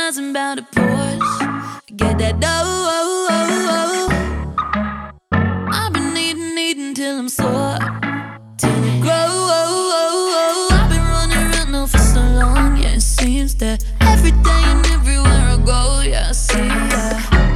fantasizing about a Porsche. Get that dough. I've been eating till I'm sore, till it grow. I've been running around now for so long. Yeah, it seems that every day and everywhere I go, yeah, I see ya.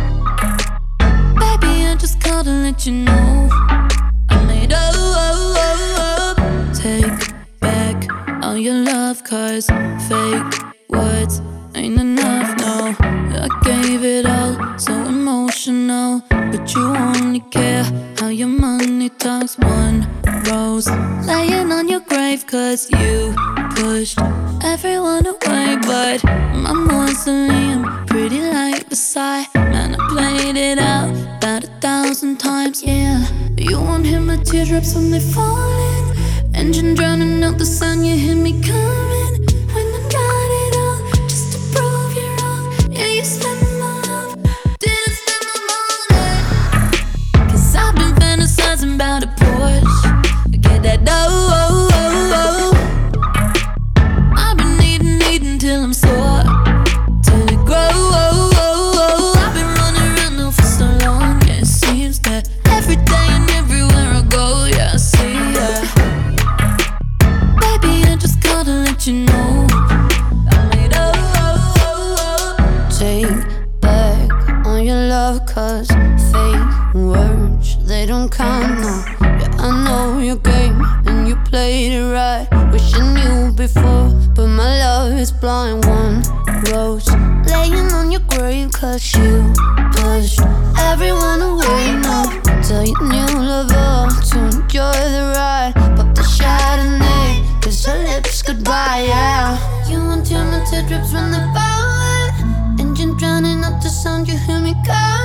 Baby, I just called to let you know I made up. Take back all your love, 'cause fake words ain't enough, no. I gave it all, so emotional, but you only care how your money talks. One rose laying on your grave, 'cause you pushed everyone away. But my mausoleum, pretty like Versailles. Man, I played it out about 1,000 times, yeah. You won't hear my teardrops when they're falling. Engine drowning out the sun, you hear me coming. When I got it all, just to prove you wrong. Yeah, you spent my love, didn't spend my money. 'Cause I've been fantasizing about a Porsche. Get that dough. I've been eating till I'm sore, till it grow. I've been running around now for so long. Yeah, it seems that every day and everywhere I go, yeah, I see ya. Baby, I just called to let you know I made up. Take back on your love, 'cause fake words, they don't count now. Yeah, I know your game and you played it right. Wish I knew before, but my love is blind. One rose laying on your grave, 'cause you pushed everyone away now. Tell your new lover to enjoy the ride. Pop the Chardonnay, 'cause her lips goodbye, yeah. You won't hear my teardrops when they're falling. Engine drowning out the sound, you hear me call.